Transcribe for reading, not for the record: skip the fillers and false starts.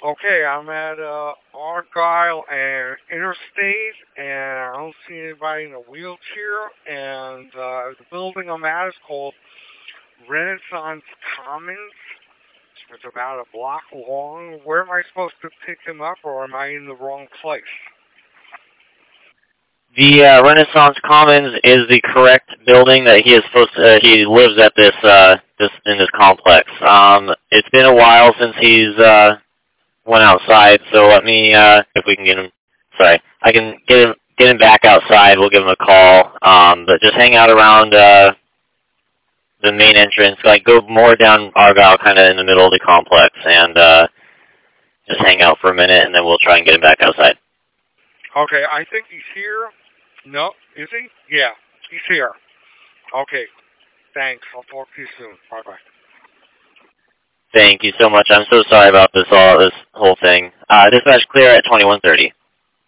Okay, I'm at Argyle and Interstate, and I don't see anybody in a wheelchair. And the building I'm at is called Renaissance Commons. It's about a block long. Where am I supposed to pick him up, or am I in the wrong place? The Renaissance Commons is the correct building that he is supposed to. He lives at this in this complex. It's been a while since he's went outside, so let me if we can get him. Sorry, I can get him back outside. We'll give him a call. But just hang out around the main entrance. Like go more down Argyle, kind of in the middle of the complex, and just hang out for a minute, and then we'll try and get him back outside. Okay, I think he's here. No, is he? Yeah, he's here. Okay, thanks. I'll talk to you soon. Bye-bye. Thank you so much. I'm so sorry about this whole thing. Dispatch clear at 2130.